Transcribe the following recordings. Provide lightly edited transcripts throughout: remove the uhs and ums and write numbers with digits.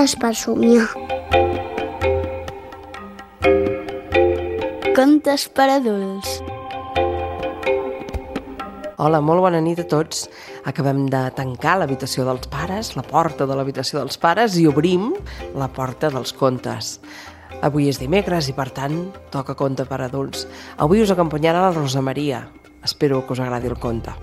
Contes per somiar. Contes per adults. Hola, molt bona nit a tots. Acabem de tancar l'habitació dels pares, la porta de l'habitació dels pares, i obrim la porta dels contes. Avui és dimecres i, per tant, toca conte per adults. Avui us acompanyarà la Rosa Maria. Espero que us agradi el conte.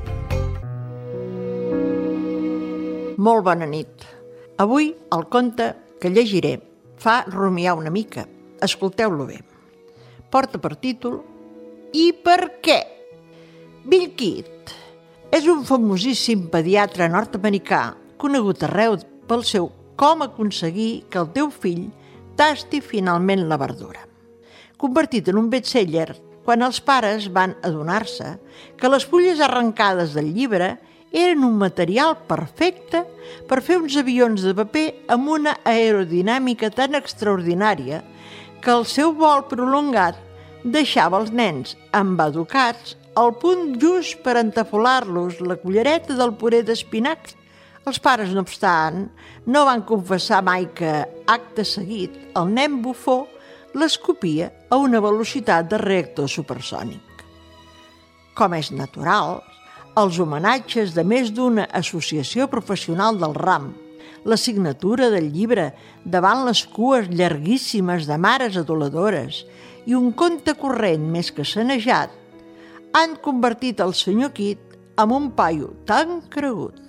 Molt bona nit. Avui el conte que llegiré fa rumiar una mica. Escolteu-lo bé. Porta per títol I per què? Bill Kidd és un famosíssim pediatre nord-americà conegut arreu pel seu com aconseguir que el teu fill tasti finalment la verdura. Convertit en un best-seller quan els pares van adonar-se que les fulles arrencades del llibre eren un material perfecte per fer uns avions de paper amb una aerodinàmica tan extraordinària que el seu vol prolongat deixava els nens embaducats al punt just per entafolar-los la cullereta del puré d'espinacs. Els pares, no obstant, no van confessar mai que, acte seguit, el nen bufó l'escopia a una velocitat de reactor supersònic. Com és natural, els homenatges de més d'una associació professional del ram, la signatura del llibre davant les cues llarguíssimes de mares aduladores i un conte corrent més que sanejat han convertit el senyor Kidd en un paio tan cregut,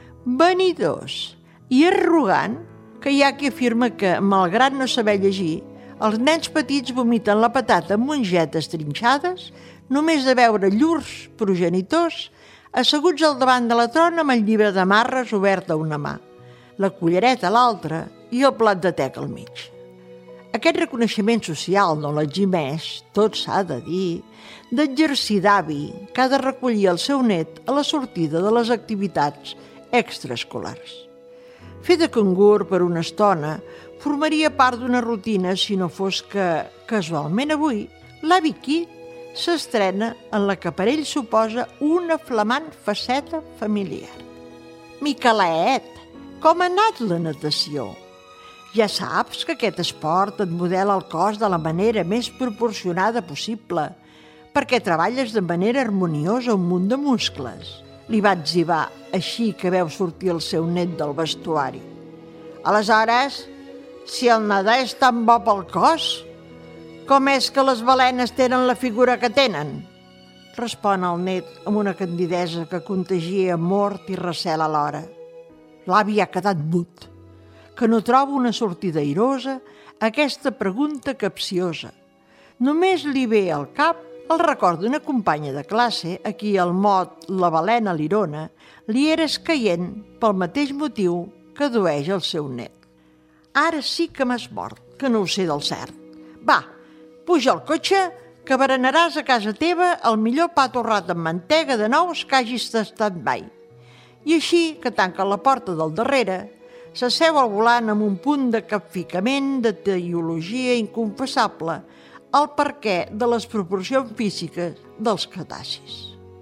vanidós i arrogant que hi ha qui afirma que, malgrat no saber llegir, els nens petits vomiten la patata amb mongetes trinxades només de veure llurs progenitors asseguts al davant de la trona amb el llibre de marres obert a una mà, la cullereta a l'altra i el plat de tec al mig. Aquest reconeixement social no l'eximeix, tot s'ha de dir, d'exercir d'avi que ha de recollir el seu net a la sortida de les activitats extraescolars. Fer de cangur per una estona formaria part d'una rutina si no fos que, casualment avui, l'avi Kidd s'estrena en la que per ell suposa una flamant faceta familiar. Miquelet, com ha anat la natació? Ja saps que aquest esport et modela el cos de la manera més proporcionada possible, perquè treballes de manera harmoniosa un munt de muscles. Li va etzibar així que veu sortir el seu net del vestuari. Aleshores, si el nedar és tan bo pel cos, com és que les balenes tenen la figura que tenen? Respon el net amb una candidesa que contagia mort i recel alhora. L'avi ha quedat mut, que no troba una sortida airosa a aquesta pregunta capciosa. Només li ve al cap el record d'una companya de classe a qui el mot la balena lirona li era escaient pel mateix motiu que dueix el seu net. Ara sí que m'has mort, que no ho sé del cert. Va, puja al cotxe, que berenaràs a casa teva el millor pa torrat amb mantega de nous que hagis tastat mai. I així, que tanca la porta del darrere, s'asseu al volant amb un punt de capficament de teologia inconfessable al perquè de les proporcions físiques dels cetacis.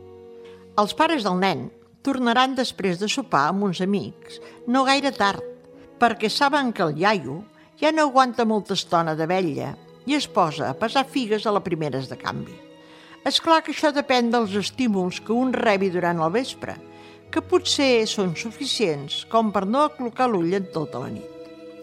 Els pares del nen tornaran després de sopar amb uns amics, no gaire tard, perquè saben que el iaio ja no aguanta molta estona de vetlla i es posa a pesar figues a la primeres de canvi. És clar que això depèn dels estímuls que un rebi durant el vespre, que potser són suficients com per no aclocar l'ull en tota la nit.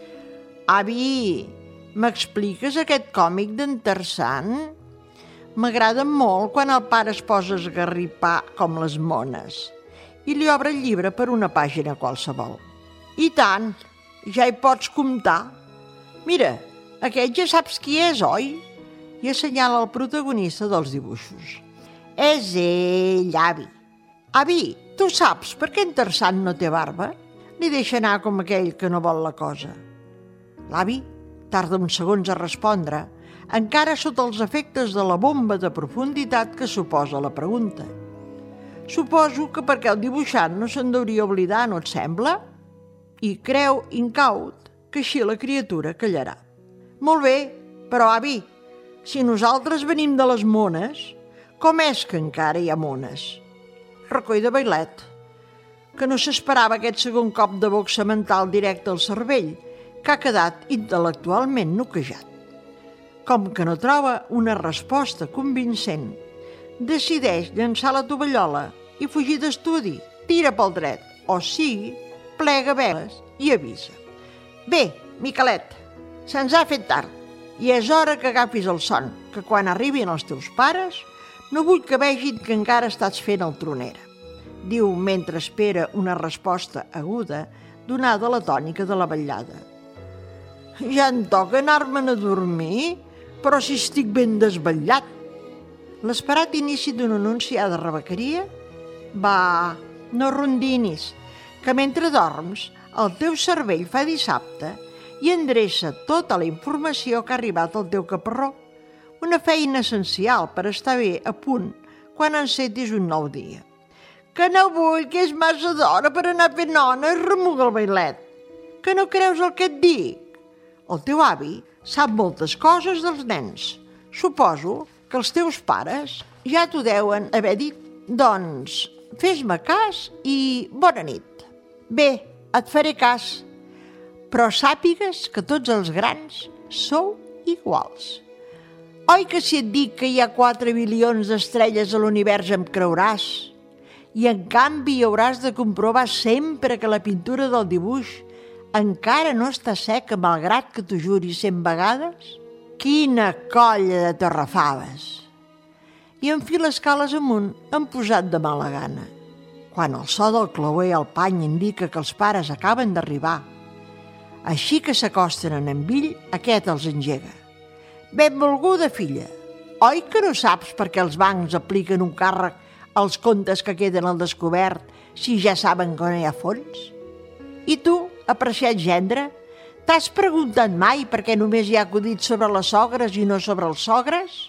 Avi, m'expliques aquest còmic d'en Tarzan? M'agrada molt quan el pare es posa a esgarripar com les mones i li obre el llibre per una pàgina qualsevol. I tant, ja hi pots comptar. Mira, aquest ja saps qui és, oi? I assenyala el protagonista dels dibuixos. És ell, avi. Avi, tu saps per què en Tarzan no té barba? Li deixa anar com aquell que no vol la cosa. L'avi tarda uns segons a respondre, encara sota els efectes de la bomba de profunditat que suposa la pregunta. Suposo que perquè el dibuixant no se'n deuria oblidar, no et sembla? I creu, incaut, que així la criatura callarà. Molt bé, però avi, si nosaltres venim de les mones, com és que encara hi ha mones? Recoll de bailet, que no s'esperava aquest segon cop de boxa mental directe al cervell, que ha quedat intel·lectualment noquejat. Com que no troba una resposta convincent, decideix llançar la tovallola i fugir d'estudi, tira pel dret, o sigui, plega veles i avisa. Bé, Miquelet, se'ns ha fet tard i és hora que agafis el son, que quan arribin els teus pares no vull que vegin que encara estàs fent el tronera, diu mentre espera una resposta aguda donada a la tònica de la vetllada. Ja em toca anar-me'n a dormir, però si estic ben desvetllat. L'esperat inici d'una anunciada rebequeria? Va, no rondinis, que mentre dorms el teu cervell fa dissabte i endreça tota la informació que ha arribat al teu caparró. Una feina essencial per estar bé a punt quan encetis un nou dia. Que no vull, que és massa d'hora per anar fent nona i remuga el bailet. Que no creus el que et dic? El teu avi sap moltes coses dels nens. Suposo que els teus pares ja t'ho deuen haver dit. Doncs, fes-me cas i bona nit. Bé, et faré cas, però sàpigues que tots els grans sou iguals. Oi que si et dic que hi ha 4 bilions d'estrelles a l'univers em creuràs? I en canvi hauràs de comprovar sempre que la pintura del dibuix encara no està seca malgrat que t'ho juris 100 vegades? Quina colla de torrafaves! I en fi escales amunt han posat de mala gana. Quan el so del clauer al pany indica que els pares acaben d'arribar. Així que s'acosten en ell, aquest els engega. Benvolguda filla, oi que no saps per què els bancs apliquen un càrrec als comptes que queden al descobert si ja saben que no hi ha fons? I tu, apreciat gendre, t'has preguntat mai per què només hi ha acudits sobre les sogres i no sobre els sogres?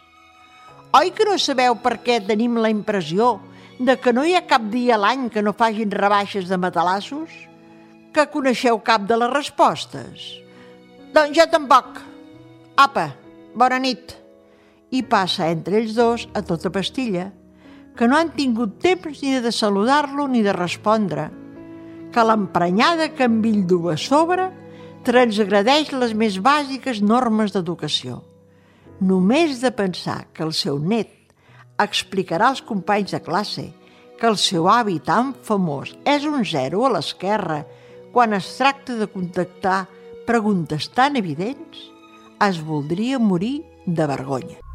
Oi que no sabeu per què tenim la impressió de que no hi ha cap dia a l'any que no facin rebaixes de matalassos? Que coneixeu cap de les respostes? Doncs jo tampoc. Apa, bona nit. I passa entre ells dos a tota pastilla, que no han tingut temps ni de saludar-lo ni de respondre, que l'emprenyada que en ell du a sobre transgredeix les més bàsiques normes d'educació. Només de pensar que el seu net explicarà als companys de classe que el seu avi tan famós és un 0 a l'esquerra quan es tracta de contactar preguntes tan evidents, es voldria morir de vergonya.